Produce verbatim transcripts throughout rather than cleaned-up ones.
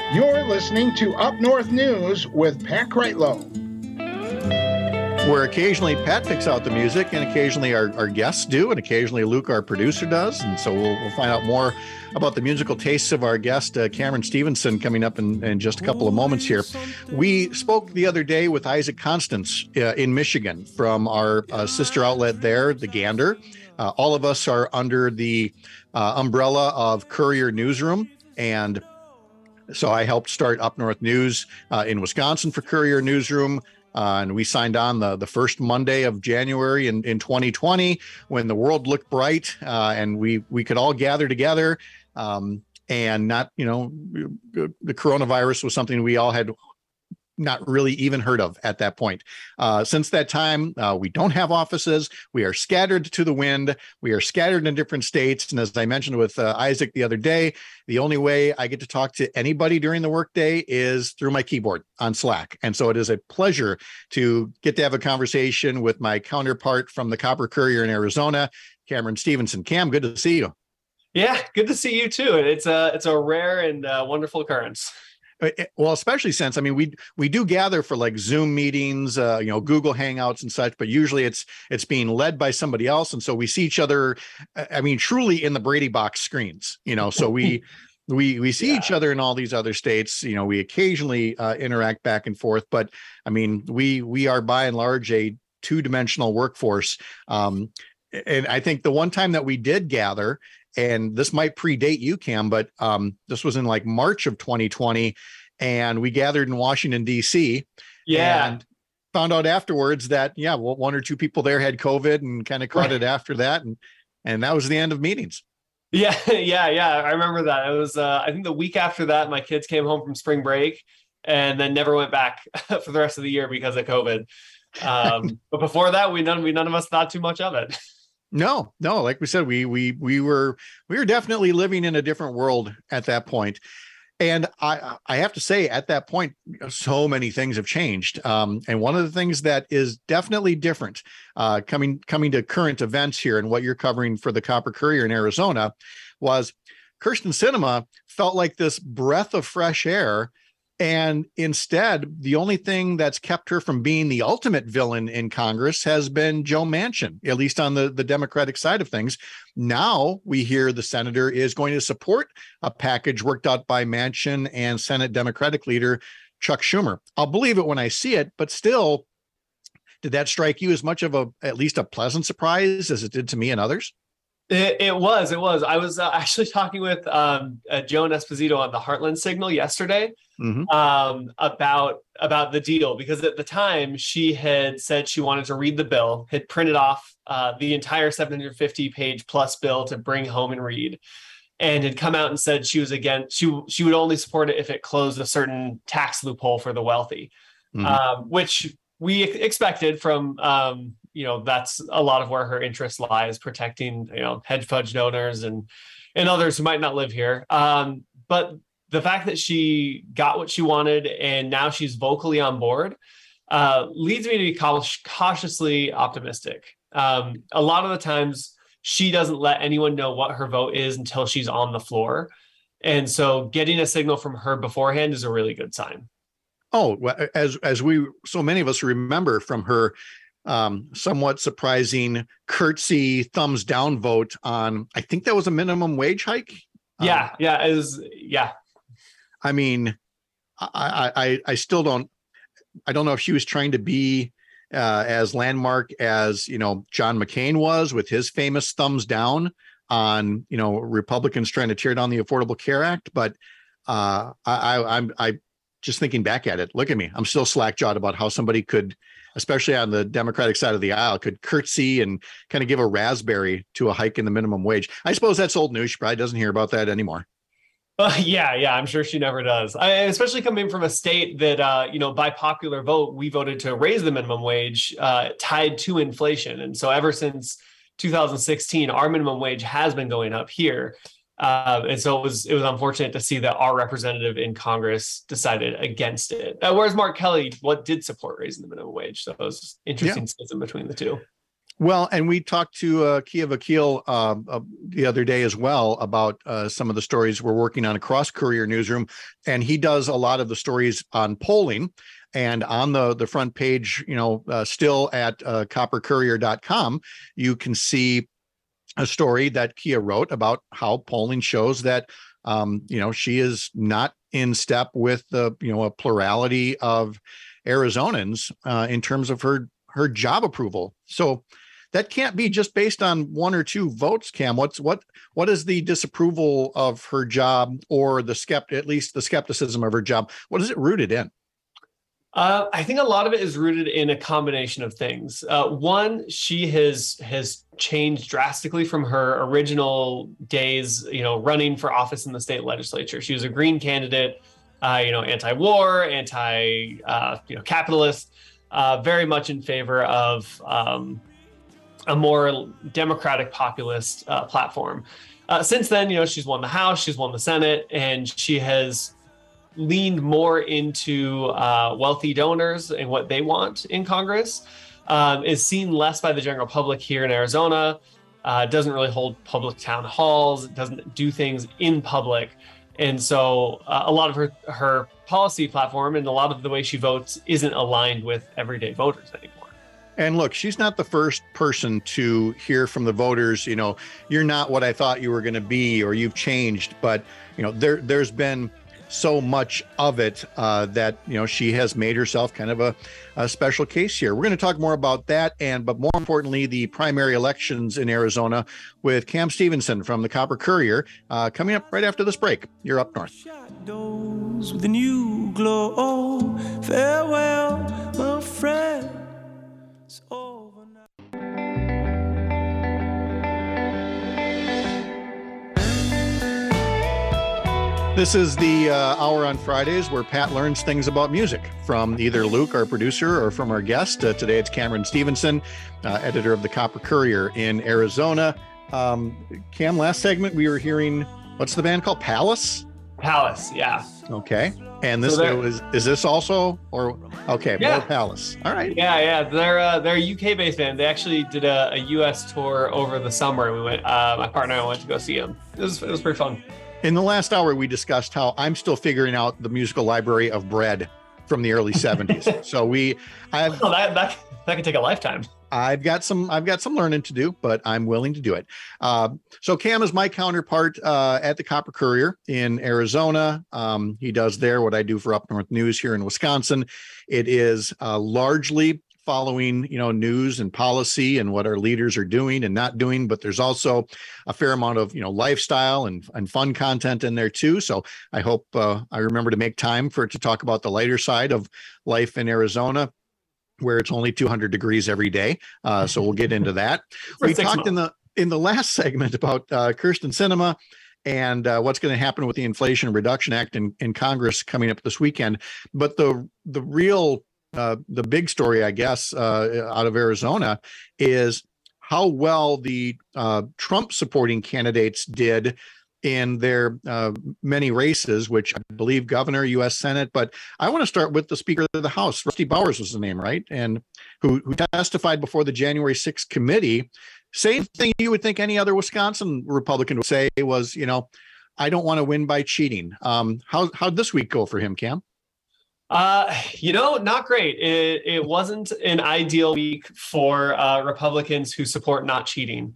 You're listening to Up North News with Pat Kreitlow. Where occasionally Pat picks out the music and occasionally our, our guests do, and occasionally Luke, our producer, does. And so we'll, we'll find out more about the musical tastes of our guest, uh, Cameron Stevenson, coming up in, in just a couple of moments here. We spoke the other day with Isaac Constance uh, in Michigan from our uh, sister outlet there, The Gander. Uh, all of us are under the uh, umbrella of Courier Newsroom, and so I helped start Up North News uh, in Wisconsin for Courier Newsroom. Uh, and we signed on the, the first Monday of January in, in twenty twenty when the world looked bright uh, and we we could all gather together um, and not, you know, the coronavirus was something we all had not really even heard of at that point. Uh, since that time, uh, we don't have offices. We are scattered to the wind. We are scattered in different states. And as I mentioned with uh, Isaac the other day, the only way I get to talk to anybody during the workday is through my keyboard on Slack. And so it is a pleasure to get to have a conversation with my counterpart from the Copper Courier in Arizona, Cameron Stevenson. Cam, good to see you. Yeah, good to see you too. It's a, it's a rare and uh, wonderful occurrence. Well, especially since, I mean, we we do gather for like Zoom meetings, uh, you know, Google Hangouts and such, but usually it's it's being led by somebody else. And so we see each other, I mean, truly in the Brady Box screens, you know, so we we we see yeah. each other in all these other states. You know, we occasionally uh, interact back and forth. But I mean, we we are by and large a two dimensional workforce. Um, and I think the one time that we did gather, and this might predate you, Cam, but um, this was in like March of twenty twenty, and we gathered in Washington, D C. Yeah. And found out afterwards that, yeah, well, one or two people there had COVID and kind of caught right. it after that. And, and that was the end of meetings. Yeah. Yeah. Yeah. I remember that. It was, uh, I think the week after that, my kids came home from spring break and then never went back for the rest of the year because of COVID. Um, but before that, we none, we none of us thought too much of it. No, no, like we said, we we we were we were definitely living in a different world at that point. And I I have to say, at that point, so many things have changed. Um, and one of the things that is definitely different, uh, coming coming to current events here and what you're covering for the Copper Courier in Arizona, was Kyrsten Sinema felt like this breath of fresh air. And instead, the only thing that's kept her from being the ultimate villain in Congress has been Joe Manchin, at least on the, the Democratic side of things. Now we hear the senator is going to support a package worked out by Manchin and Senate Democratic leader Chuck Schumer. I'll believe it when I see it, but still, did that strike you as much of a, at least a pleasant surprise as it did to me and others? It, it was, it was. I was uh, actually talking with um, uh, Joan Esposito on the Heartland Signal yesterday mm-hmm. um, about about the deal, because at the time she had said she wanted to read the bill, had printed off uh, the entire seven hundred fifty page plus bill to bring home and read, and had come out and said she was against, she she would only support it if it closed a certain tax loophole for the wealthy, mm-hmm. um, which we expected from. Um, You know, that's a lot of where her interest lies, protecting, you know, hedge fund donors and and others who might not live here. Um, but the fact that she got what she wanted and now she's vocally on board uh, leads me to be cautiously optimistic. Um, a lot of the times she doesn't let anyone know what her vote is until she's on the floor. And so getting a signal from her beforehand is a really good sign. Oh, as as we so many of us remember from her Um, somewhat surprising curtsy thumbs down vote on, I think that was a minimum wage hike. Yeah. Um, yeah. It was, yeah. I mean, I, I, I still don't, I don't know if she was trying to be uh, as landmark as, you know, John McCain was with his famous thumbs down on, you know, Republicans trying to tear down the Affordable Care Act. But uh, I, I, I'm, I just thinking back at it, look at me, I'm still slack jawed about how somebody could, especially on the Democratic side of the aisle, could curtsy and kind of give a raspberry to a hike in the minimum wage. I suppose that's old news. She probably doesn't hear about that anymore. Uh, yeah, yeah, I'm sure she never does. I, especially coming from a state that, uh, you know, by popular vote, we voted to raise the minimum wage uh, tied to inflation. And so ever since two thousand sixteen, our minimum wage has been going up here. Uh, and so it was it was unfortunate to see that our representative in Congress decided against it. Uh, whereas Mark Kelly, what did support raising the minimum wage? So it was interesting yeah. schism between the two. Well, and we talked to uh, Kia Vakil uh, uh, the other day as well about uh, some of the stories we're working on across Courier Newsroom, and he does a lot of the stories on polling. And on the, the front page, you know, uh, still at uh, copper courier dot com, you can see a story that Kia wrote about how polling shows that, um, you know, she is not in step with the, you know, a plurality of Arizonans uh, in terms of her her job approval. So that can't be just based on one or two votes, Cam. What's what what is the disapproval of her job, or the skept at least the skepticism of her job? What is it rooted in? Uh, I think a lot of it is rooted in a combination of things. Uh, one, she has has changed drastically from her original days, you know, running for office in the state legislature. She was a Green candidate, uh, you know, anti-war, anti, uh, you know, capitalist, uh, very much in favor of um, a more democratic populist uh, platform. Uh, since then, you know, she's won the House, she's won the Senate, and she has leaned more into uh, wealthy donors and what they want in Congress, um, is seen less by the general public here in Arizona, uh, doesn't really hold public town halls, doesn't do things in public. And so uh, a lot of her, her policy platform and a lot of the way she votes isn't aligned with everyday voters anymore. And look, she's not the first person to hear from the voters, you know, you're not what I thought you were going to be, or you've changed. But, you know, there there's been so much of it uh, that, you know, she has made herself kind of a, a special case here. We're going to talk more about that, and but more importantly, the primary elections in Arizona with Cam Stevenson from the Copper Courier uh, coming up right after this break. You're up north. Shadows with a new glow. Farewell, my friend. It's over now. This is the uh, hour on Fridays where Pat learns things about music from either Luke, our producer, or from our guest. Uh, today it's Cameron Stevenson, uh, editor of the Copper Courier in Arizona. Um, Cam, last segment we were hearing, what's the band called? Palace? Palace, yeah. Okay. And this so is is this also or okay, yeah. more Palace. All right. Yeah, yeah. They're uh, they're a U K based band. They actually did a, a U S tour over the summer. We went, uh, my partner and I went to go see them. It was it was pretty fun. In the last hour, we discussed how I'm still figuring out the musical library of Bread from the early seventies. So we, I've well, that that that could take a lifetime. I've got some I've got some learning to do, but I'm willing to do it. Uh, so Cam is my counterpart uh, at the Copper Courier in Arizona. Um, he does there what I do for Up North News here in Wisconsin. It is uh, largely following, you know, news and policy and what our leaders are doing and not doing, but there's also a fair amount of, you know, lifestyle and, and fun content in there too. So I hope uh, I remember to make time for it to talk about the lighter side of life in Arizona, where it's only two hundred degrees every day. Uh, so we'll get into that. We talked months. in the in the last segment about uh, Kyrsten Sinema and uh, what's going to happen with the Inflation Reduction Act in, in Congress coming up this weekend. But the the real uh, the big story, I guess, uh, out of Arizona is how well the uh, Trump supporting candidates did in their uh, many races, which I believe governor, U S Senate. But I want to start with the Speaker of the House. Rusty Bowers was the name, right? And who, who testified before the January sixth committee. Same thing you would think any other Wisconsin Republican would say was, you know, I don't want to win by cheating. Um, how, how'd this week go for him, Cam? Uh, you know, not great. It, it wasn't an ideal week for uh, Republicans who support not cheating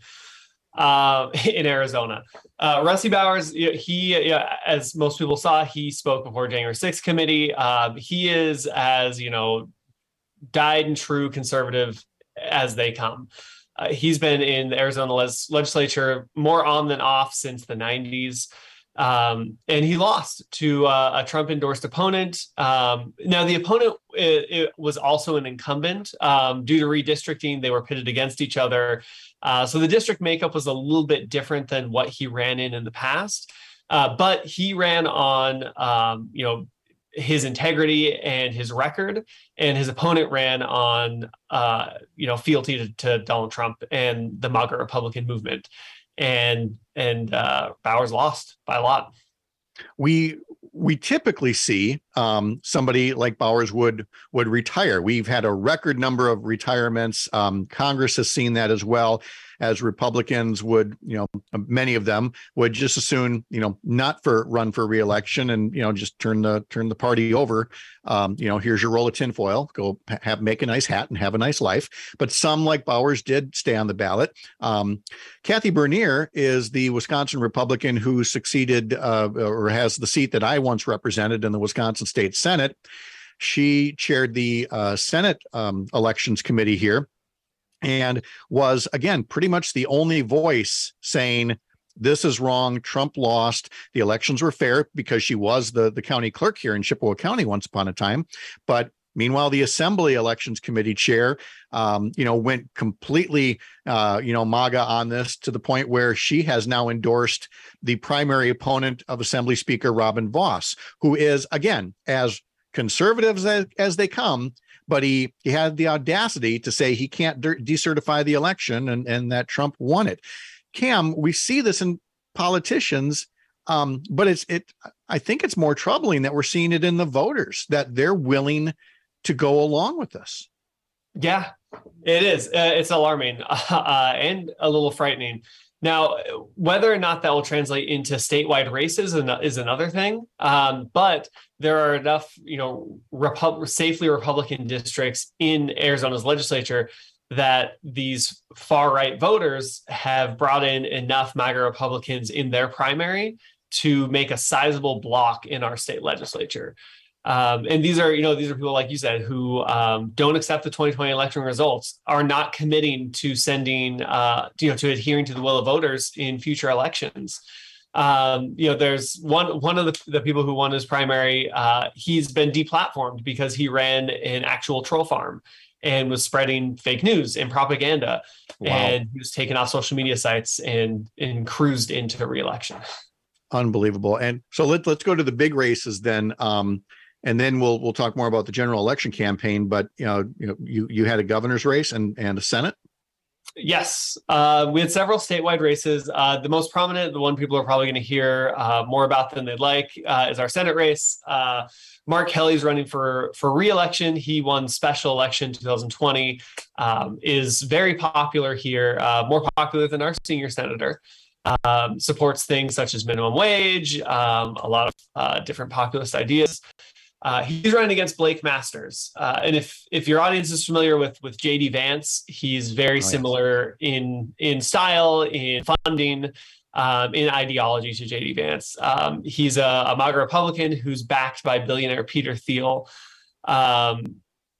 uh, in Arizona. Uh, Rusty Bowers, he, yeah, as most people saw, he spoke before January sixth committee. Uh, he is as, you know, dyed and true conservative as they come. Uh, he's been in the Arizona les- legislature more on than off since the nineties. Um, and he lost to uh, a Trump endorsed opponent. Um, now the opponent it, it was also an incumbent. Um, due to redistricting, they were pitted against each other. Uh, so the district makeup was a little bit different than what he ran in in the past. Uh, but he ran on, um, you know, his integrity and his record, and his opponent ran on, uh, you know, fealty to, to Donald Trump and the MAGA Republican movement. And and uh, Bowers lost by a lot. We we typically see um, somebody like Bowers would would retire. We've had a record number of retirements. Um, Congress has seen that as well, as Republicans would, you know, many of them would just as soon, you know, not for run for reelection and, you know, just turn the turn the party over. Um, you know, here's your roll of tinfoil, go have make a nice hat and have a nice life. But some like Bowers did stay on the ballot. Um, Kathy Bernier is the Wisconsin Republican who succeeded uh, or has the seat that I once represented in the Wisconsin State Senate. She chaired the uh, Senate um, Elections Committee here, and was, again, pretty much the only voice saying, this is wrong. Trump lost. The elections were fair, because she was the, the county clerk here in Chippewa County once upon a time. But meanwhile, the Assembly Elections Committee chair, um, you know, went completely, uh, you know, MAGA on this, to the point where she has now endorsed the primary opponent of Assembly Speaker Robin Vos, who is, again, as conservatives as, as they come, but he, he had the audacity to say he can't de- decertify the election, and, and that Trump won it. Cam, we see this in politicians, um, but it's it. I think it's more troubling that we're seeing it in the voters, that they're willing to go along with this. Yeah, it is. Uh, it's alarming uh, and a little frightening. Now, whether or not that will translate into statewide races is another thing. Um, but there are enough, you know, Repu- safely Republican districts in Arizona's legislature that these far-right voters have brought in enough MAGA Republicans in their primary to make a sizable block in our state legislature. Um, and these are, you know, these are people, like you said, who um, don't accept the twenty twenty election results, are not committing to sending, uh, you know, to adhering to the will of voters in future elections. Um, you know, there's one one of the, the people who won his primary. Uh, he's been deplatformed because he ran an actual troll farm and was spreading fake news and propaganda. Wow. And he was taken off social media sites and and cruised into re-election. Unbelievable. And so let, let's go to the big races then. Um, And then we'll we'll talk more about the general election campaign. But you know, you know, you you had a governor's race and and a Senate. Yes, uh, we had several statewide races. Uh, the most prominent, the one people are probably going to hear uh, more about than they'd like, uh, is our Senate race. Uh, Mark Kelly's running for for re-election. He won special election twenty twenty. Um, is very popular here, uh, more popular than our senior senator. Um, supports things such as minimum wage, um, a lot of uh, different populist ideas. Uh, he's running against Blake Masters. Uh, and if if your audience is familiar with with J D Vance, he's very oh, similar yes. in in style, in funding, um, in ideology to J D Vance. Um, he's a, a MAGA Republican who's backed by billionaire Peter Thiel, um,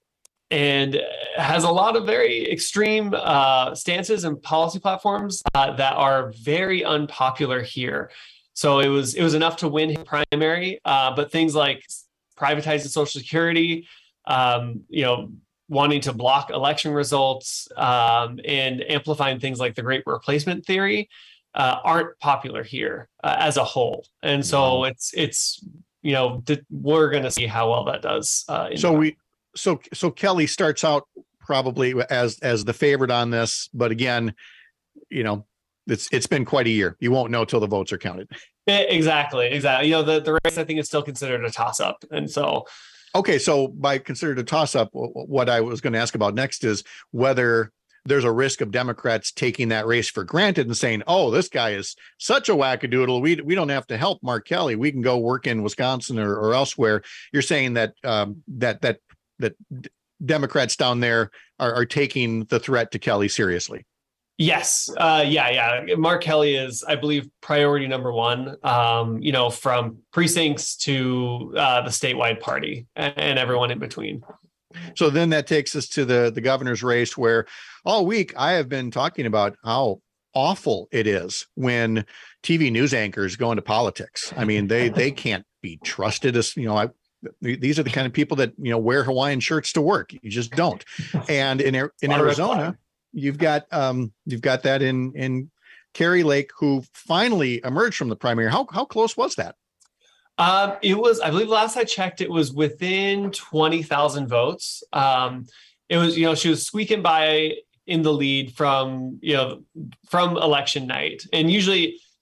and has a lot of very extreme uh, stances and policy platforms uh, that are very unpopular here. So it was it was enough to win his primary, uh, but things like privatizing Social Security, um, you know, wanting to block election results, um, and amplifying things like the Great Replacement Theory uh, aren't popular here uh, as a whole. And so wow. it's it's you know th- we're going to see how well that does. Uh, in so the- we so so Kelly starts out probably as as the favorite on this, but again, you know, it's it's been quite a year. You won't know till the votes are counted. Exactly, exactly. You know, the, the race, I think, is still considered a toss-up. And so... Okay, so by considered a toss-up, what I was going to ask about next is whether there's a risk of Democrats taking that race for granted and saying, oh, this guy is such a wackadoodle. We we don't have to help Mark Kelly. We can go work in Wisconsin or, or elsewhere. You're saying that um, that that that Democrats down there are, are taking the threat to Kelly seriously. Yes. Uh, yeah. Yeah. Mark Kelly is, I believe, priority number one, um, you know, from precincts to uh, the statewide party and, and everyone in between. So then that takes us to the, the governor's race, where all week I have been talking about how awful it is when T V news anchors go into politics. I mean, they they can't be trusted as, you know, I, these are the kind of people that, you know, wear Hawaiian shirts to work. You just don't. And in, in Arizona, You've got um, you've got that in in Kari Lake, who finally emerged from the primary. How how close was that? Um, it was, I believe, last I checked, it was within twenty thousand votes. Um, it was, you know, she was squeaking by in the lead from, you know, from election night. And usually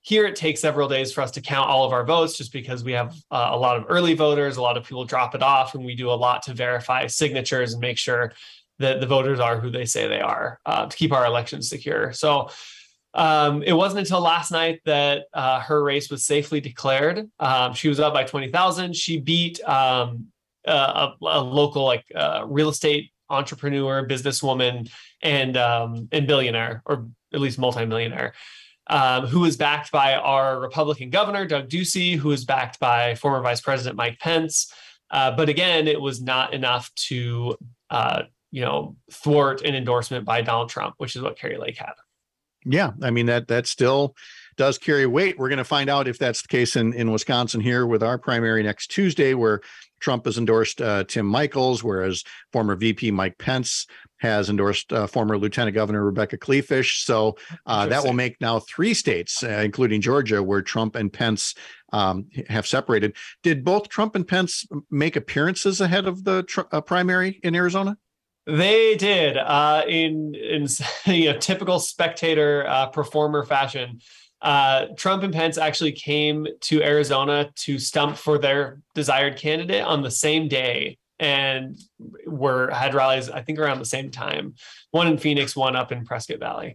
Here, it takes several days for us to count all of our votes just because we have uh, a lot of early voters, a lot of people drop it off, and we do a lot to verify signatures and make sure that the voters are who they say they are uh, to keep our elections secure. So um, it wasn't until last night that uh, her race was safely declared. Um, she was up by twenty thousand. She beat um, a, a local like uh, real estate entrepreneur, businesswoman, and um, and billionaire, or at least multimillionaire. Um, who was backed by our Republican governor, Doug Ducey, who was backed by former Vice President Mike Pence. Uh, but again, it was not enough to, uh, you know, thwart an endorsement by Donald Trump, which is what Kari Lake had. Yeah, I mean, that that still does carry weight. We're going to find out if that's the case in, in Wisconsin here with our primary next Tuesday, where Trump has endorsed uh, Tim Michels, whereas former V P Mike Pence has endorsed uh, former Lieutenant Governor Rebecca Kleefisch. So uh, that will make now three states, uh, including Georgia, where Trump and Pence um, have separated. Did both Trump and Pence make appearances ahead of the tr- uh, primary in Arizona? They did uh, in in you know, typical spectator uh, performer fashion. Uh, Trump and Pence actually came to Arizona to stump for their desired candidate on the same day, and were had rallies, I think, around the same time. One in Phoenix, one up in Prescott Valley.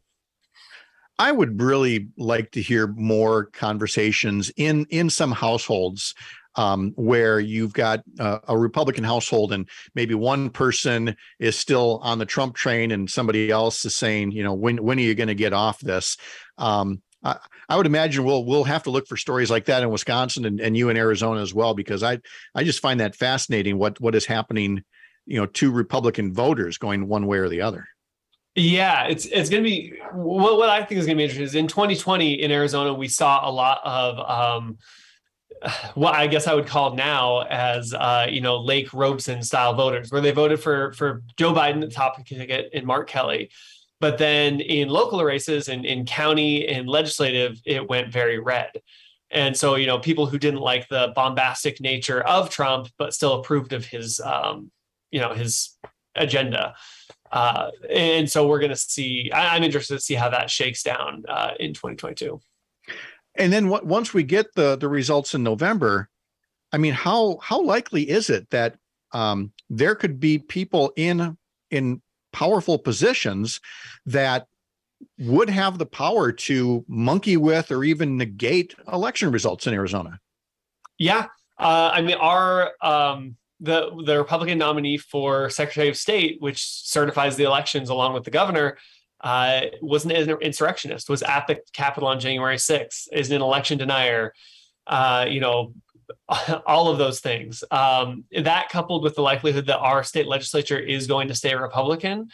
I would really like to hear more conversations in in some households um, where you've got uh, a Republican household and maybe one person is still on the Trump train and somebody else is saying, you know, when when are you going to get off this? Um, I, I would imagine we'll we'll have to look for stories like that in Wisconsin and, and you in Arizona as well, because I I just find that fascinating what what is happening, you know, to Republican voters going one way or the other. Yeah, it's it's going to be what what I think is going to be interesting is in twenty twenty in Arizona, we saw a lot of um, what I guess I would call now as uh, you know, Lake Robeson style voters, where they voted for for Joe Biden at the top of the ticket and Mark Kelly. But then in local races and in county and legislative, it went very red. And so, you know, people who didn't like the bombastic nature of Trump, but still approved of his, um, you know, his agenda. Uh, and so we're going to see, I, I'm interested to see how that shakes down uh, in twenty twenty-two. And then what, once we get the the results in November, I mean, how how likely is it that um, there could be people in in powerful positions that would have the power to monkey with or even negate election results in Arizona? Yeah, uh, I mean, our um, the the Republican nominee for Secretary of State, which certifies the elections along with the governor, uh, was an insurrectionist, was at the Capitol on January sixth, is an election denier, uh, you know, all of those things. Um, that coupled with the likelihood that our state legislature is going to stay Republican,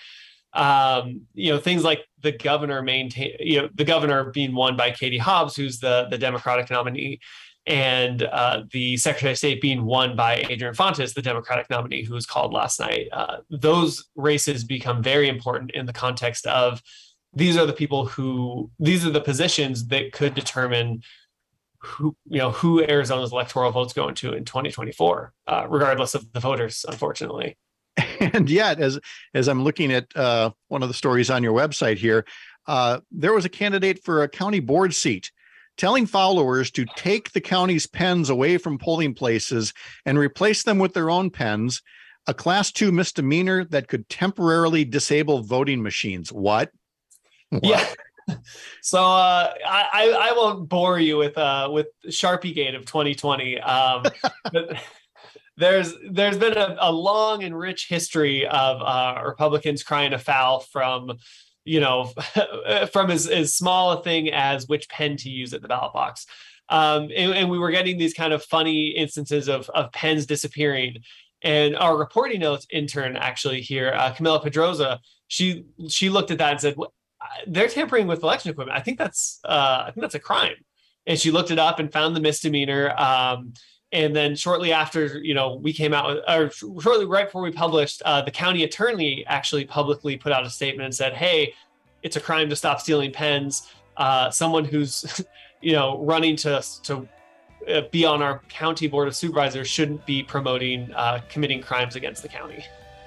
um, you know, things like the governor maintain, you know, the governor being won by Katie Hobbs, who's the, the Democratic nominee, and uh, the Secretary of State being won by Adrian Fontes, the Democratic nominee, who was called last night. Uh, those races become very important in the context of these are the people who, these are the positions that could determine who, you know, who Arizona's electoral votes go into in twenty twenty-four, uh, regardless of the voters, unfortunately. And yet, as as I'm looking at uh, one of the stories on your website here, uh, there was a candidate for a county board seat telling followers to take the county's pens away from polling places and replace them with their own pens, a class two misdemeanor that could temporarily disable voting machines. What? What? Yeah. So uh, I, I won't bore you with uh, with Sharpiegate of twenty twenty. Um, but there's there's been a, a long and rich history of uh, Republicans crying foul from, you know, from as, as small a thing as which pen to use at the ballot box. Um, and, and we were getting these kind of funny instances of, of pens disappearing. And our reporting notes intern actually here, uh, Camilla Pedroza, she she looked at that and said, they're tampering with election equipment. I think that's uh, I think that's a crime. And she looked it up and found the misdemeanor. Um, and then shortly after, you know, we came out with, or shortly right before we published, uh, the county attorney actually publicly put out a statement and said, hey, it's a crime to stop stealing pens. Uh, someone who's, you know, running to to be on our county board of supervisors shouldn't be promoting uh, committing crimes against the county.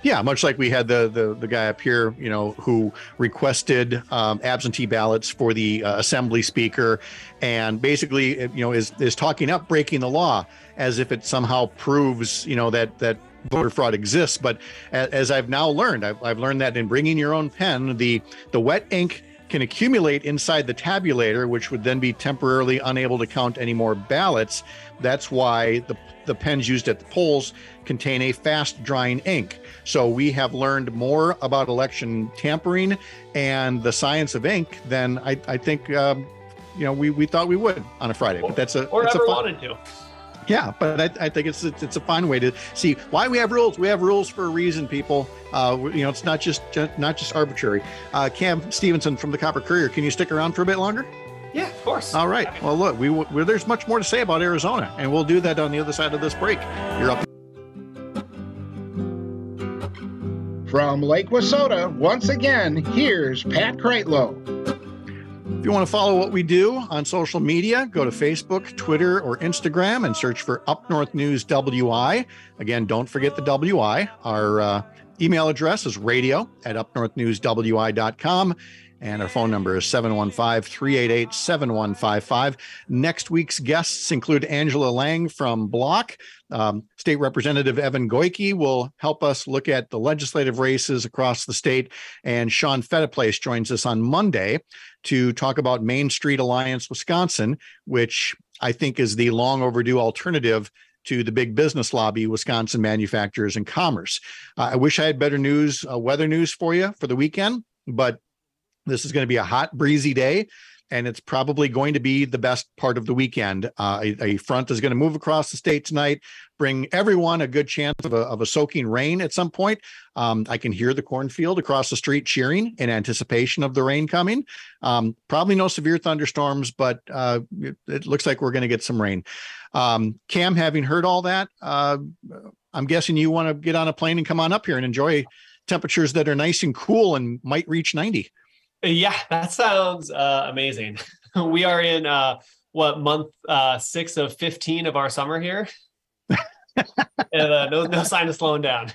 Yeah, much like we had the the, the guy up here, you know, who requested um, absentee ballots for the uh, assembly speaker, and basically, you know, is is talking up breaking the law as if it somehow proves, you know, that that voter fraud exists. But as, as I've now learned, I've, I've learned that in bringing your own pen, the the wet ink can accumulate inside the tabulator, which would then be temporarily unable to count any more ballots. That's why the the pens used at the polls contain a fast drying ink. So we have learned more about election tampering and the science of ink than I, I think um, you know we, we thought we would on a Friday. But that's a or that's ever a fun, wanted to. Yeah, but I, I think it's, it's it's a fun way to see why we have rules. We have rules for a reason, people. Uh, you know, it's not just not just arbitrary. Uh, Cam Stevenson from the Copper Courier, can you stick around for a bit longer? Yeah, of course. All right. Well, look, we, we there's much more to say about Arizona, and we'll do that on the other side of this break. You're up. From Lake Wissota, once again, here's Pat Kreitlow. If you want to follow what we do on social media, go to Facebook, Twitter, or Instagram and search for Up North News W I. Again, don't forget the W I. Our uh, email address is radio at up north news w i dot com. And our phone number is seven one five, three eight eight, seven one five five. Next week's guests include Angela Lang from Block. Um, State Representative Evan Goyke will help us look at the legislative races across the state. And Sean Fettiplace joins us on Monday to talk about Main Street Alliance Wisconsin, which I think is the long overdue alternative to the big business lobby, Wisconsin Manufacturers and Commerce. Uh, I wish I had better news, uh, weather news for you for the weekend, but this is going to be a hot, breezy day, and it's probably going to be the best part of the weekend. Uh, a, a front is going to move across the state tonight, bring everyone a good chance of a, of a soaking rain at some point. Um, I can hear the cornfield across the street cheering in anticipation of the rain coming. Um, probably no severe thunderstorms, but uh, it, it looks like we're going to get some rain. Um, Cam, having heard all that, uh, I'm guessing you want to get on a plane and come on up here and enjoy temperatures that are nice and cool and might reach ninety. Yeah, that sounds uh, amazing. We are in uh, what month uh, six of fifteen of our summer here, and uh, no no sign of slowing down.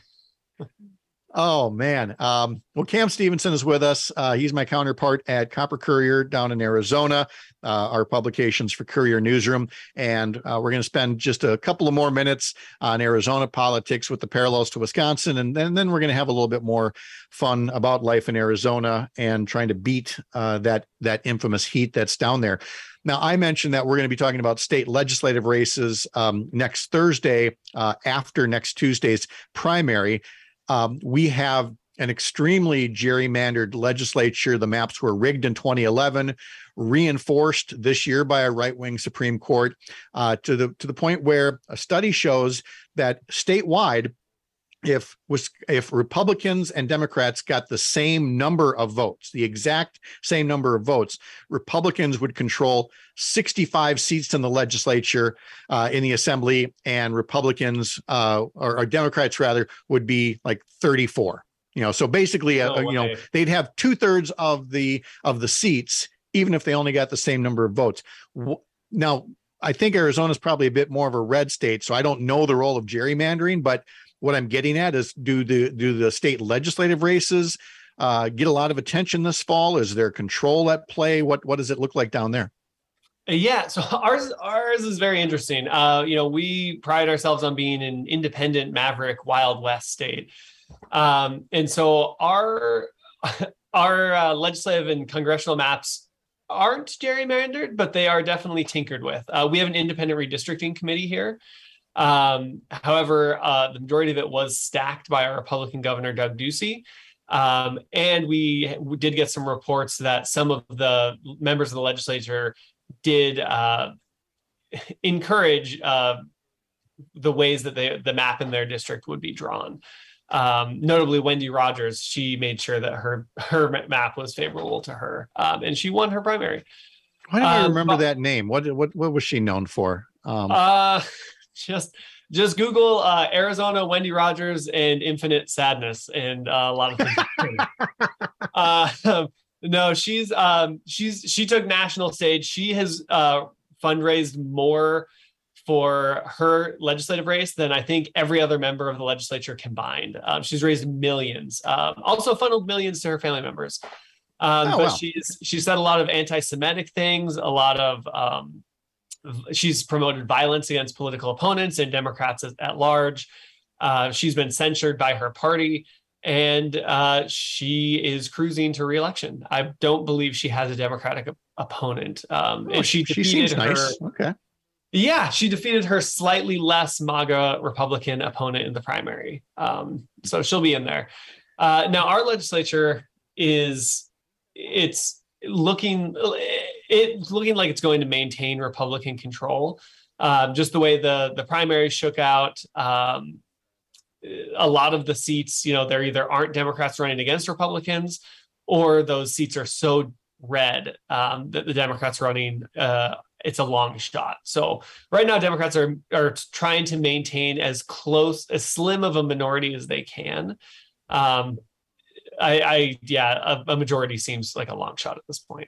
Oh man. Um, well, Cam Stevenson is with us. Uh, he's my counterpart at Copper Courier down in Arizona, uh, our publications for Courier Newsroom. And uh, we're going to spend just a couple of more minutes on Arizona politics with the parallels to Wisconsin. And then, then we're going to have a little bit more fun about life in Arizona and trying to beat uh, that, that infamous heat that's down there. Now, I mentioned that we're going to be talking about state legislative races um, next Thursday uh, after next Tuesday's primary. Um, we have an extremely gerrymandered legislature. The maps were rigged in twenty eleven, reinforced this year by a right-wing Supreme Court uh, to the to the point where a study shows that statewide, if was if Republicans and Democrats got the same number of votes, the exact same number of votes, Republicans would control sixty-five seats in the legislature, uh, in the assembly, and Republicans uh, or, or Democrats rather would be like thirty-four. You know, so basically, uh, no you know, they'd have two thirds of the of the seats, even if they only got the same number of votes. Now, I think Arizona is probably a bit more of a red state, so I don't know the role of gerrymandering, but what I'm getting at is, do the do the state legislative races uh, get a lot of attention this fall? Is there control at play? What what does it look like down there? Yeah, so ours ours is very interesting. Uh, you know, we pride ourselves on being an independent, maverick, Wild West state, um, and so our our uh, legislative and congressional maps aren't gerrymandered, but they are definitely tinkered with. Uh, we have an independent redistricting committee here. Um, however, uh, the majority of it was stacked by our Republican governor, Doug Ducey. Um, and we, we did get some reports that some of the members of the legislature did uh, encourage uh, the ways that they, the map in their district would be drawn. Um, notably, Wendy Rogers, she made sure that her her map was favorable to her, um, and she won her primary. Why do I um, remember but, that name? What what what was she known for? Um, uh, just just Google uh, Arizona Wendy Rogers and Infinite Sadness, and uh, a lot of things. uh, no, she's um, she's she took national stage. She has uh, fundraised more for her legislative race than I think every other member of the legislature combined. Um, she's raised millions, um, also funneled millions to her family members. Um, oh, but wow. she's she's said a lot of anti-Semitic things, a lot of um, she's promoted violence against political opponents and Democrats at, at large. Uh, she's been censured by her party, and uh, she is cruising to re-election. I don't believe she has a Democratic op- opponent. Um, oh, and she she defeated seems her. nice. Okay. Yeah, she defeated her slightly less MAGA Republican opponent in the primary. Um, so she'll be in there. Uh, now, our legislature is, it's looking, it's looking like it's going to maintain Republican control. Um, just the way the, the primary shook out, um, a lot of the seats, you know, there either aren't Democrats running against Republicans, or those seats are so red um, that the Democrats running, uh, it's a long shot. So right now, Democrats are are trying to maintain as close, as slim of a minority as they can. Um, I, I yeah, a, a majority seems like a long shot at this point.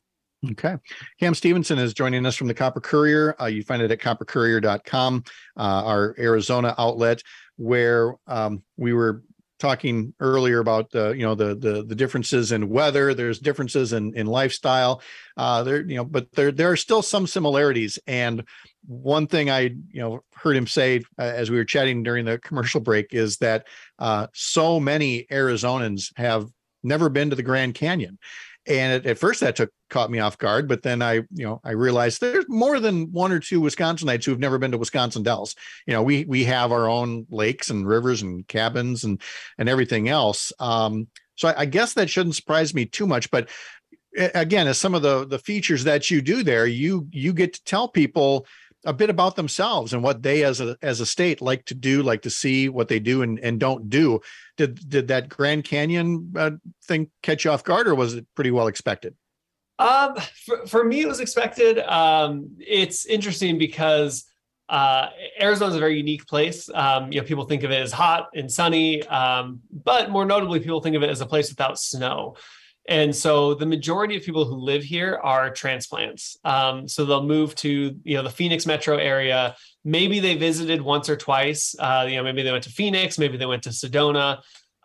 Okay. Cam Stevenson is joining us from the Copper Courier. Uh, you find it at copper courier dot com, uh, our Arizona outlet, where um, we were talking earlier about the, you know, the the the differences in weather. There's differences in in lifestyle. Uh, there, you know, but there there are still some similarities. And one thing I, you know, heard him say uh, as we were chatting during the commercial break is that uh, so many Arizonans have never been to the Grand Canyon. And at, at first that took caught me off guard, but then I, you know, I realized there's more than one or two Wisconsinites who've never been to Wisconsin Dells. You know, we we have our own lakes and rivers and cabins and and everything else. Um, so I, I guess that shouldn't surprise me too much. But again, as some of the the features that you do there, you you get to tell people a bit about themselves and what they as a as a state like to do, like to see, what they do and, and don't do. Did did that Grand Canyon uh, thing catch you off guard, or was it pretty well expected? Um, for, for me, it was expected. Um, it's interesting because uh, Arizona is a very unique place. Um, you know, people think of it as hot and sunny, um, but more notably, people think of it as a place without snow. And so the majority of people who live here are transplants. Um, so they'll move to, you know, the Phoenix metro area. Maybe they visited once or twice. Uh, you know, maybe they went to Phoenix, maybe they went to Sedona.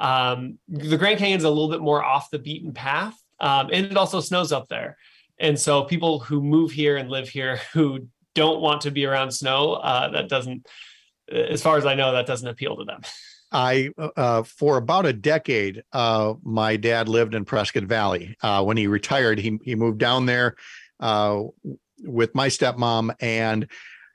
Um, the Grand Canyon's a little bit more off the beaten path. Um, and it also snows up there. And so people who move here and live here who don't want to be around snow, uh, that doesn't, as far as I know, that doesn't appeal to them. I, uh, for about a decade, uh, my dad lived in Prescott Valley. Uh, when he retired, he, he moved down there, uh, with my stepmom, and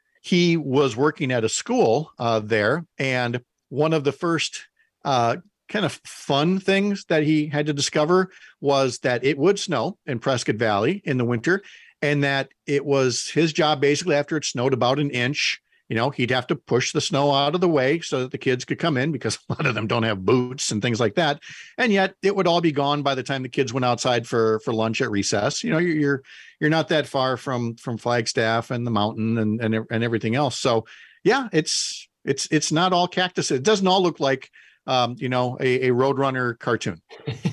he was working at a school, uh, there. And one of the first, uh, kind of fun things that he had to discover was that it would snow in Prescott Valley in the winter, and that it was his job basically after it snowed about an inch. You know, he'd have to push the snow out of the way so that the kids could come in, because a lot of them don't have boots and things like that. And yet it would all be gone by the time the kids went outside for, for lunch at recess. You know, you're, you're, you're not that far from, from Flagstaff and the mountain and, and, and everything else. So yeah, it's, it's, it's not all cactus. It doesn't all look like, um, you know, a, a Roadrunner cartoon.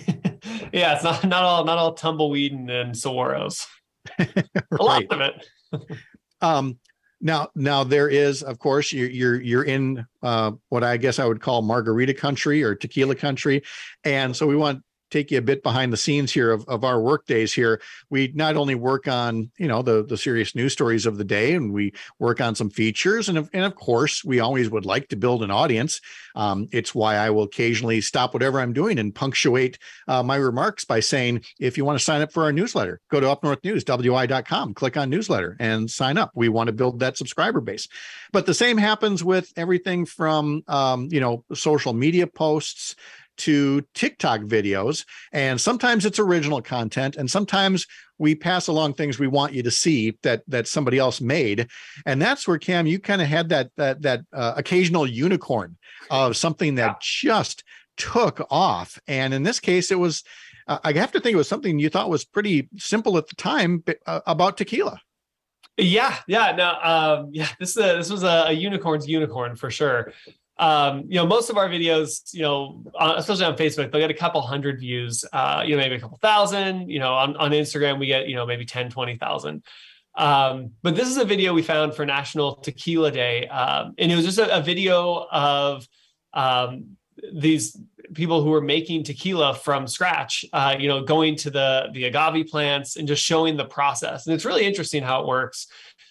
Yeah. It's not, not all, not all tumbleweed and, and saguaros. Right. A lot of it. um, Now, now there is, of course, you're you're you're in uh, what I guess I would call margarita country or tequila country, and so we want to take you a bit behind the scenes here of, of our work days here. We not only work on, you know, the the serious news stories of the day, and we work on some features, and of, and of course, we always would like to build an audience. Um, it's why I will occasionally stop whatever I'm doing and punctuate uh, my remarks by saying, if you want to sign up for our newsletter, go to Up North News, W I dot com, click on newsletter and sign up. We want to build that subscriber base. But the same happens with everything from, um, you know, social media posts to TikTok videos. And sometimes it's original content, and sometimes we pass along things we want you to see that that somebody else made. And that's where, Cam, you kind of had that that that uh, occasional unicorn of something that yeah. just took off. And in this case, it was, uh, I have to think it was something you thought was pretty simple at the time, uh, about tequila. Yeah, yeah, no, um, yeah. This uh, this was a, a unicorn's unicorn for sure. Um, you know, most of our videos, you know, uh, especially on Facebook, they'll get a couple hundred views, uh, you know, maybe a couple thousand. You know, on, on Instagram, we get, you know, maybe ten, twenty thousand. Um, but this is a video we found for National Tequila Day. Um, and it was just a, a video of um, these people who were making tequila from scratch, uh, you know, going to the, the agave plants and just showing the process. And it's really interesting how it works.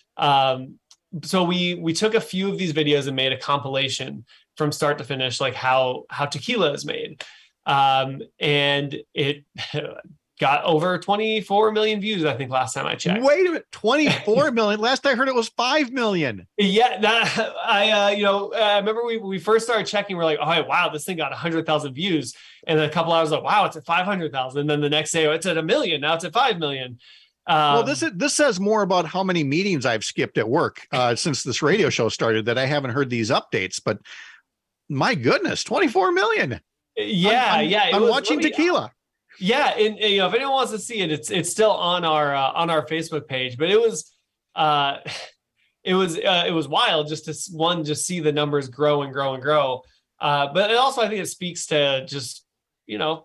Um, so we, we took a few of these videos and made a compilation from start to finish, like how, how tequila is made. Um, and it got over twenty-four million views, I think, last time I checked. Wait a minute, twenty-four million? Last I heard it was five million. Yeah, that, I, uh, you know, I remember we, we first started checking, we're like, oh, wow, this thing got one hundred thousand views. And then a couple hours like, wow, it's at five hundred thousand. And then the next day, oh, it's at a million. Now it's at five million. Um, well, this is, this says more about how many meetings I've skipped at work uh, since this radio show started that I haven't heard these updates. But my goodness, twenty-four million. Yeah, I'm, I'm, yeah. I'm was, watching me, tequila. Yeah, and, and you know, if anyone wants to see it, it's it's still on our uh, on our Facebook page. But it was, uh, it was uh, it was wild just to one just see the numbers grow and grow and grow. Uh, but it also, I think it speaks to just, you know,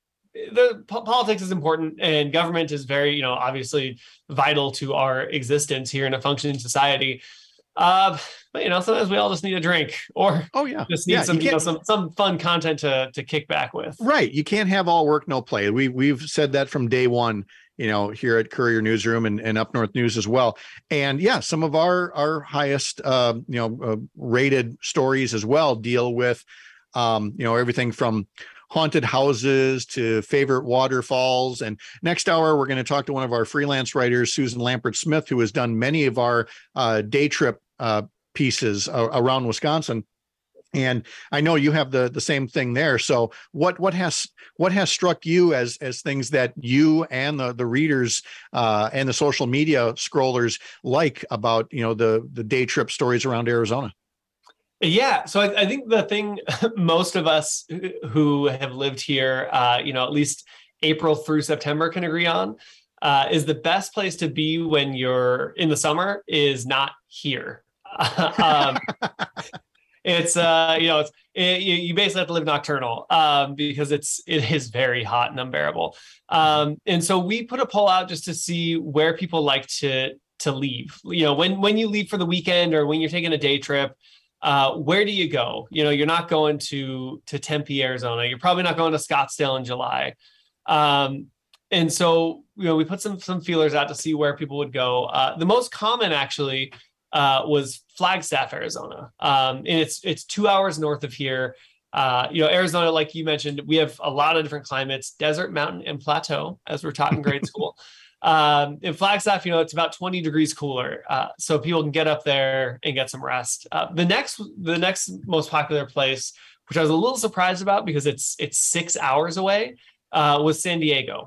the po- politics is important and government is very, you know, obviously vital to our existence here in a functioning society. Uh, but you know, sometimes we all just need a drink, or oh yeah, just need yeah, some you you know, some some fun content to to kick back with. Right, you can't have all work no play. We we've said that from day one, you know, here at Courier Newsroom and, and Up North News as well. And yeah, some of our our highest uh, you know uh, rated stories as well deal with um, you know everything from haunted houses to favorite waterfalls. And next hour, we're going to talk to one of our freelance writers, Susan Lampert Smith, who has done many of our uh, day trip uh, pieces uh, around Wisconsin. And I know you have the the same thing there. So what what has what has struck you as as things that you and the the readers uh, and the social media scrollers like about, you know, the the day trip stories around Arizona? Yeah, so I, I think the thing most of us who have lived here, uh, you know, at least April through September can agree on uh, is the best place to be when you're in the summer is not here. um, it's uh, you know, it's it, you, you basically have to live nocturnal um, because it's it is very hot and unbearable. Um, and so we put a poll out just to see where people like to to leave. You know, when when you leave for the weekend or when you're taking a day trip. Uh, where do you go? You know, you're not going to to Tempe, Arizona. You're probably not going to Scottsdale in July. Um, and so, you know, we put some some feelers out to see where people would go. Uh, the most common actually uh, was Flagstaff, Arizona. Um, and it's it's two hours north of here. Uh, you know, Arizona, like you mentioned, we have a lot of different climates: desert, mountain, and plateau, as we're taught in grade school. Um, in Flagstaff, you know, it's about twenty degrees cooler. Uh, so people can get up there and get some rest. Uh, the next, the next most popular place, which I was a little surprised about because it's, it's six hours away, uh, was San Diego.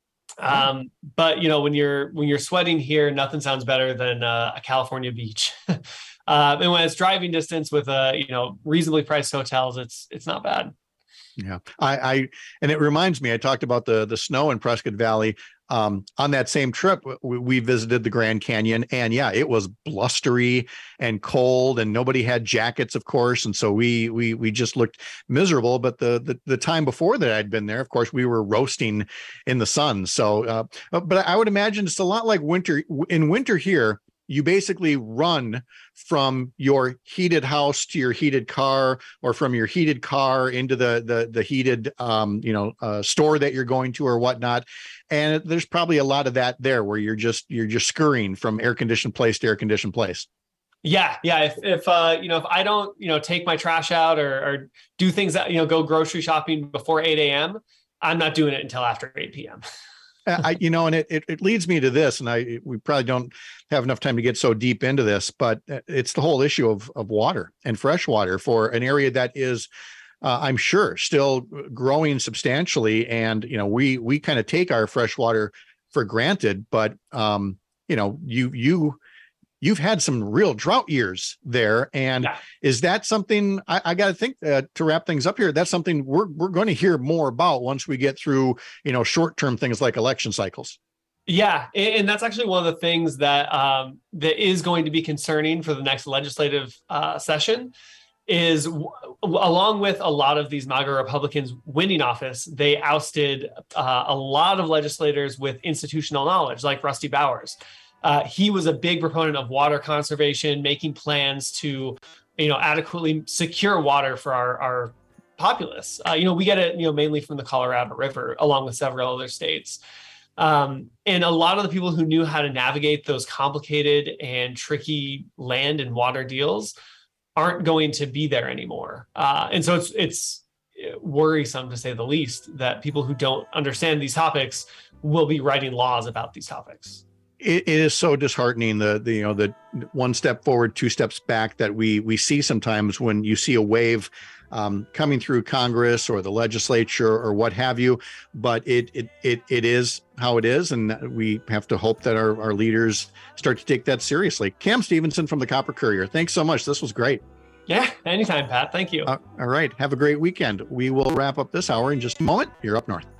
Um, but you know, when you're, when you're sweating here, nothing sounds better than uh, a California beach. uh, and when it's driving distance with a, you know, reasonably priced hotels, it's, it's not bad. Yeah. I, I, and it reminds me, I talked about the, the snow in Prescott Valley. Um, on that same trip, we, we visited the Grand Canyon, and yeah, it was blustery and cold, and nobody had jackets, of course. And so we, we, we just looked miserable. But the, the, the time before that I'd been there, of course, we were roasting in the sun. So, uh, but I would imagine it's a lot like winter. In winter here, you basically run from your heated house to your heated car, or from your heated car into the the the heated um, you know uh, store that you're going to or whatnot. And there's probably a lot of that there where you're just you're just scurrying from air conditioned place to air conditioned place. Yeah, yeah. If if uh, you know if I don't you know take my trash out or, or do things that you know go grocery shopping before eight a.m., I'm not doing it until after eight p.m. I, you know, and it, it it leads me to this, and I we probably don't have enough time to get so deep into this, but it's the whole issue of of water and fresh water for an area that is, uh, I'm sure, still growing substantially. And you know, we we kind of take our fresh water for granted, but um, you know, you you. You've had some real drought years there. And yeah. Is that something I, I got to think uh, to wrap things up here? That's something we're, we're going to hear more about once we get through, you know, short-term things like election cycles. Yeah. And that's actually one of the things that, um, that is going to be concerning for the next legislative uh, session is w- along with a lot of these MAGA Republicans winning office, they ousted uh, a lot of legislators with institutional knowledge like Rusty Bowers. uh, he was a big proponent of water conservation, making plans to, you know, adequately secure water for our, our populace. Uh, you know, we get it, you know, mainly from the Colorado River, along with several other states. Um, and a lot of the people who knew how to navigate those complicated and tricky land and water deals aren't going to be there anymore. Uh, and so it's it's worrisome, to say the least, that people who don't understand these topics will be writing laws about these topics. It, it is so disheartening, the, the you know the one step forward, two steps back that we we see sometimes when you see a wave um, coming through Congress or the legislature or what have you. But it it it it is how it is, and we have to hope that our, our leaders start to take that seriously. Cam Stevenson from the Copper Courier, thanks so much. This was great. Yeah, anytime, Pat. Thank you. Uh, all right. Have a great weekend. We will wrap up this hour in just a moment. You're up north.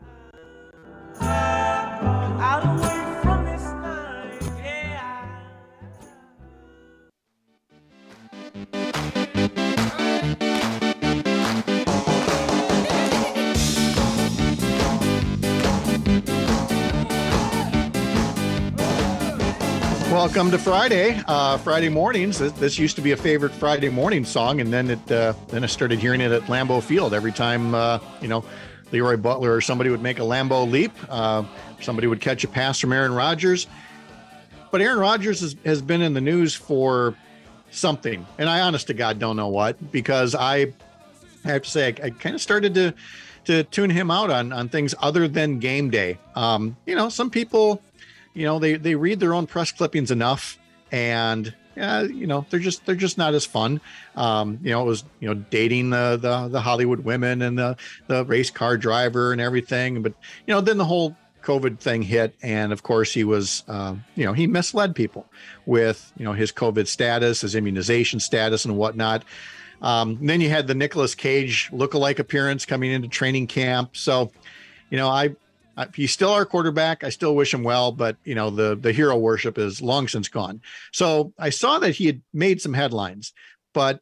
Welcome to Friday. Uh, Friday mornings. This, this used to be a favorite Friday morning song, and then it uh, then I started hearing it at Lambeau Field every time uh, you know Leroy Butler or somebody would make a Lambeau leap. Uh, somebody would catch a pass from Aaron Rodgers. But Aaron Rodgers has, has been in the news for something, and I honest to God don't know what, because I, I have to say I, I kind of started to to tune him out on on things other than game day. Um, you know, some people. You know, they, they read their own press clippings enough, and yeah, you know, they're just they're just not as fun. Um, you know, it was you know dating the the the Hollywood women and the the race car driver and everything. But you know, then the whole COVID thing hit, and of course he was uh, you know he misled people with you know his COVID status, his immunization status, and whatnot. Um, and then you had the Nicolas Cage lookalike appearance coming into training camp. So, you know, I. Uh, he's still our quarterback. I still wish him well, but you know, the, the hero worship is long since gone. So I saw that he had made some headlines, but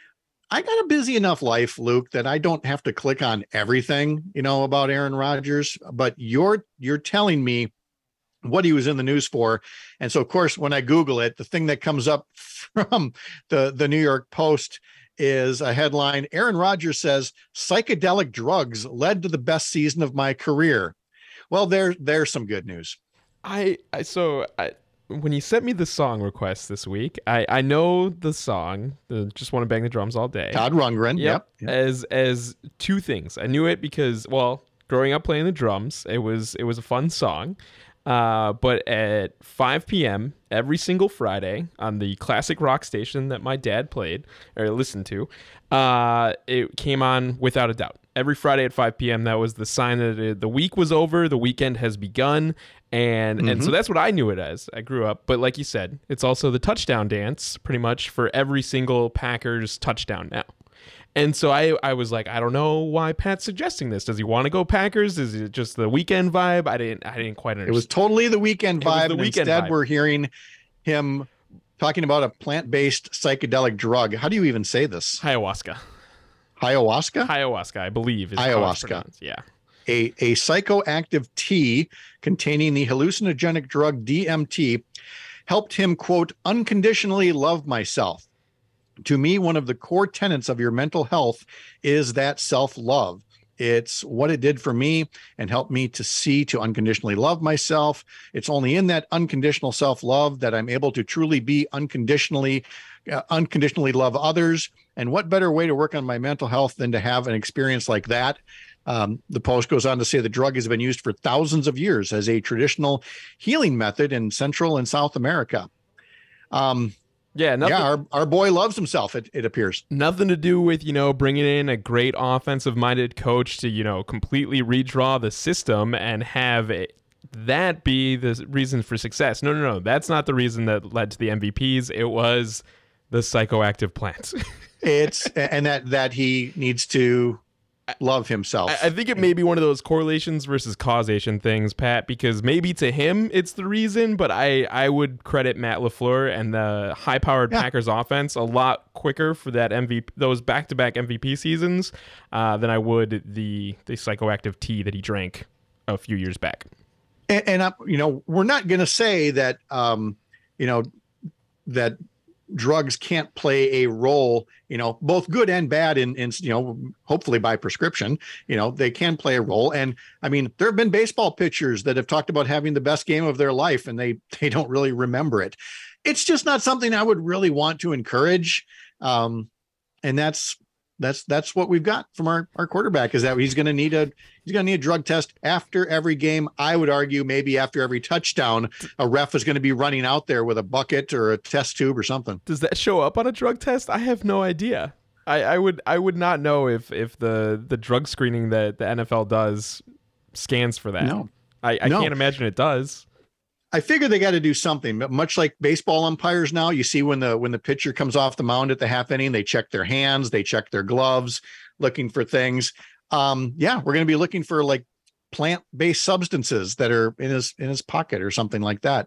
I got a busy enough life, Luke, that I don't have to click on everything, you know, about Aaron Rodgers, but you're, you're telling me what he was in the news for. And so of course, when I Google it, the thing that comes up from the, the New York Post is a headline. Aaron Rodgers says psychedelic drugs led to the best season of my career. Well, there, there's some good news. I, I so I, when you sent me the song request this week, I, I know the song, the Just Want to Bang the Drums All Day. Todd Rundgren. Yep. yep. As as two things. I knew it because, well, growing up playing the drums, it was it was a fun song. Uh, but at five p.m. every single Friday on the classic rock station that my dad played or listened to, uh, it came on without a doubt. Every Friday at five p.m. that was the sign that it, the week was over, the weekend has begun, and mm-hmm. and so that's what I knew it as. I grew up, but like you said, it's also the touchdown dance pretty much for every single Packers touchdown now. And so I, I was like, I don't know why Pat's suggesting this. Does he want to go Packers? Is it just the weekend vibe? I didn't I didn't quite understand. It was totally the weekend vibe. The and weekend instead, vibe. We're hearing him talking about a plant-based psychedelic drug. How do you even say this? Ayahuasca. Ayahuasca? Ayahuasca, I believe. Is Ayahuasca. Yeah. A, a psychoactive tea containing the hallucinogenic drug D M T helped him, quote, unconditionally love myself. To me, one of the core tenets of your mental health is that self-love. It's what it did for me and helped me to see, to unconditionally love myself. It's only in that unconditional self-love that I'm able to truly be unconditionally, uh, unconditionally love others. And what better way to work on my mental health than to have an experience like that? Um, the Post goes on to say the drug has been used for thousands of years as a traditional healing method in Central and South America. Um, Yeah, nothing, yeah, our, our boy loves himself, it, it appears. Nothing to do with, you know, bringing in a great offensive-minded coach to, you know, completely redraw the system and have it, that be the reason for success. No, no, no. That's not the reason that led to the M V Ps. It was the psychoactive plants. It's and that that he needs to love himself. I, I think it may be one of those correlations versus causation things, Pat, because maybe to him it's the reason, but I, I would credit Matt LaFleur and the high-powered yeah. Packers offense a lot quicker for that M V P, those back-to-back M V P seasons uh, than I would the the psychoactive tea that he drank a few years back. And, and I, you know, we're not going to say that, um, you know, that drugs can't play a role, you know, both good and bad in, in, you know, hopefully by prescription, you know, they can play a role. And I mean, there have been baseball pitchers that have talked about having the best game of their life and they, they don't really remember it. It's just not something I would really want to encourage. Um, and that's, that's, that's what we've got from our, our quarterback, is that he's going to need a, he's going to need a drug test after every game. I would argue maybe after every touchdown, a ref is going to be running out there with a bucket or a test tube or something. Does that show up on a drug test? I have no idea. I, I would, I would not know if, if the, the drug screening that the N F L does scans for that. No, I, I no. can't imagine it does. I figure they got to do something, much like baseball umpires now. You see when the when the pitcher comes off the mound at the half inning, they check their hands, they check their gloves, looking for things. Um, yeah, we're going to be looking for like plant-based substances that are in his in his pocket or something like that.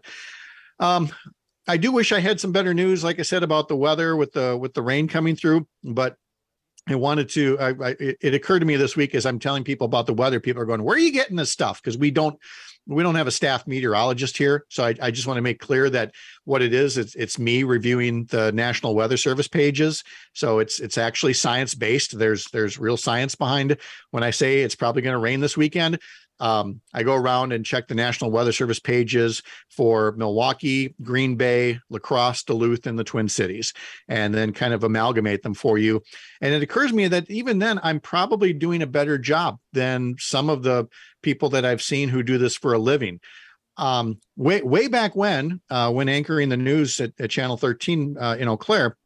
Um, I do wish I had some better news, like I said, about the weather with the with the rain coming through, but I wanted to. I, I, it occurred to me this week as I'm telling people about the weather. People are going, "Where are you getting this stuff?" Because we don't. We don't have a staff meteorologist here. So I, I just want to make clear that what it is, it's, it's me reviewing the National Weather Service pages. So it's, it's actually science-based. There's, there's real science behind it. When I say it's probably going to rain this weekend, um, I go around and check the National Weather Service pages for Milwaukee, Green Bay, La Crosse, Duluth, and the Twin Cities, and then kind of amalgamate them for you. And it occurs to me that even then, I'm probably doing a better job than some of the people that I've seen who do this for a living. Um, way, way back when, uh, when anchoring the news at, at Channel thirteen uh, in Eau Claire,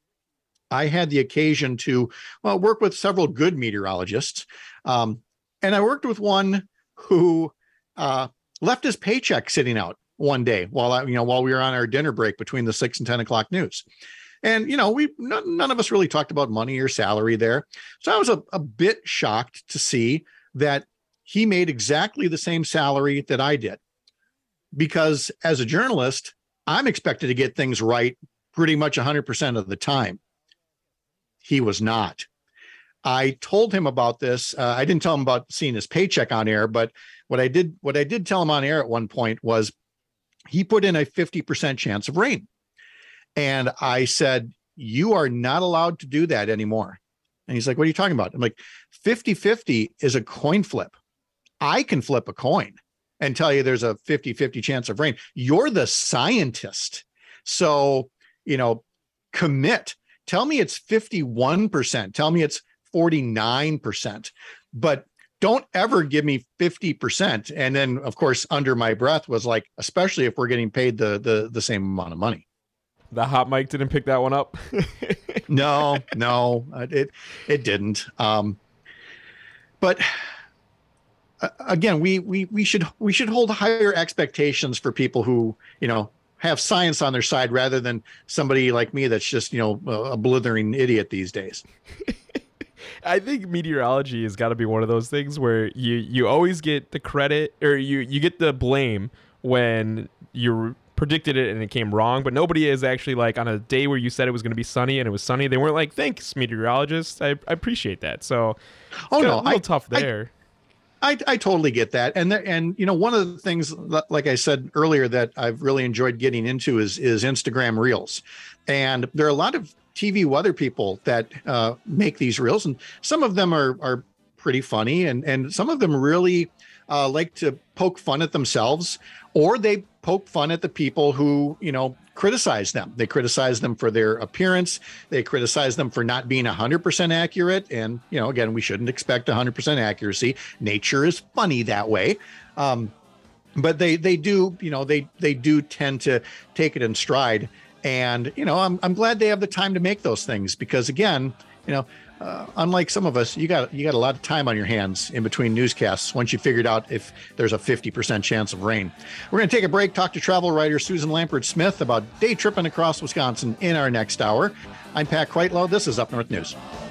I had the occasion to well, work with several good meteorologists. Um, and I worked with one who uh, left his paycheck sitting out one day while I, you know, while we were on our dinner break between the six and ten o'clock news. And, you know, we, none, none of us really talked about money or salary there. So I was a, a bit shocked to see that he made exactly the same salary that I did, because as a journalist, I'm expected to get things right pretty much one hundred percent of the time. He was not. I told him about this. Uh, I didn't tell him about seeing his paycheck on air, but what I did, what I did tell him on air at one point was he put in a fifty percent chance of rain. And I said, you are not allowed to do that anymore. And he's like, what are you talking about? I'm like, fifty fifty is a coin flip. I can flip a coin and tell you there's a fifty fifty chance of rain. You're the scientist. So, you know, commit. Tell me it's fifty-one percent. Tell me it's forty-nine percent. But don't ever give me fifty percent. And then, of course, under my breath was like, especially if we're getting paid the the, the same amount of money. The hot mic didn't pick that one up. no, no, it it didn't. Um, but uh, again, we we we should we should hold higher expectations for people who, you know, have science on their side rather than somebody like me that's just, you know, a blithering idiot these days. I think meteorology has got to be one of those things where you you always get the credit, or you you get the blame when you predicted it and it came wrong, but nobody is actually like, on a day where you said it was going to be sunny and it was sunny, they weren't like, thanks meteorologists, I, I appreciate that. So oh no, a little I, tough there. I, I I totally get that, and th- and you know, one of the things, like I said earlier, that I've really enjoyed getting into is is Instagram Reels, and there are a lot of T V weather people that uh, make these reels, and some of them are are pretty funny, and and some of them really uh, like to poke fun at themselves, or they poke fun at the people who, you know, criticize them. They criticize them for their appearance. They criticize them for not being one hundred percent accurate. And, you know, again, we shouldn't expect one hundred percent accuracy. Nature is funny that way. Um, but they they do, you know, they they do tend to take it in stride. And, you know, I'm I'm glad they have the time to make those things, because, again, you know, uh, unlike some of us, you got you got a lot of time on your hands in between newscasts once you figured out if there's a fifty percent chance of rain. We're going to take a break, talk to travel writer Susan Lampert Smith about day tripping across Wisconsin in our next hour. I'm Pat Kreitlow. This is Up North News.